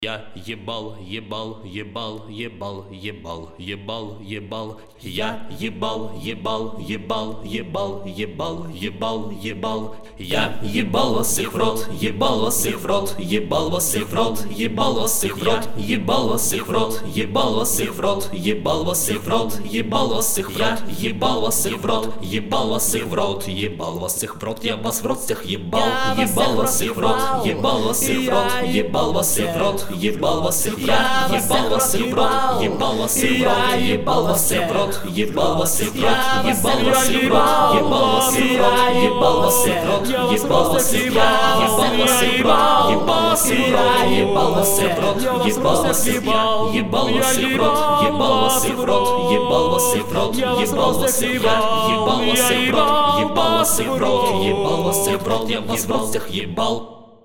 Я ебал, ебал, ебал, ебал, ебал, ебал, ебал. Я ебал, ебал, ебал, ебал, ебал, ебал, ебал. Я ебал вас их в рот, ебал вас их в рот, ебал вас их в рот, ебал вас их в рот, ебал вас их в рот, ебал вас их в рот, ебал вас их в рот, ебал вас их в рот, ебал вас их в рот, ебал вас их в рот, ебал вас их в рот, я вас в рот всех ебал, ебал вас их в рот, ебал вас их в рот, ебал вас их в рот. Ебал вас их в рот, ебал вас их в рот, ебал вас их в рот, ебал вас их в рот, ебал вас их в рот, ебал вас их в рот, ебал вас их в рот, ебал вас их в рот, ебал вас их в рот, ебал вас их в рот, ебал вас их в рот, ебал вас их в рот, ебал вас их в рот, ебал вас их в рот, ебал вас их в рот, ебал вас их в рот, ебал вас их в рот, ебал вас их в рот, ебал вас их в рот, ебал вас их в рот, я вас в рот всех ебал.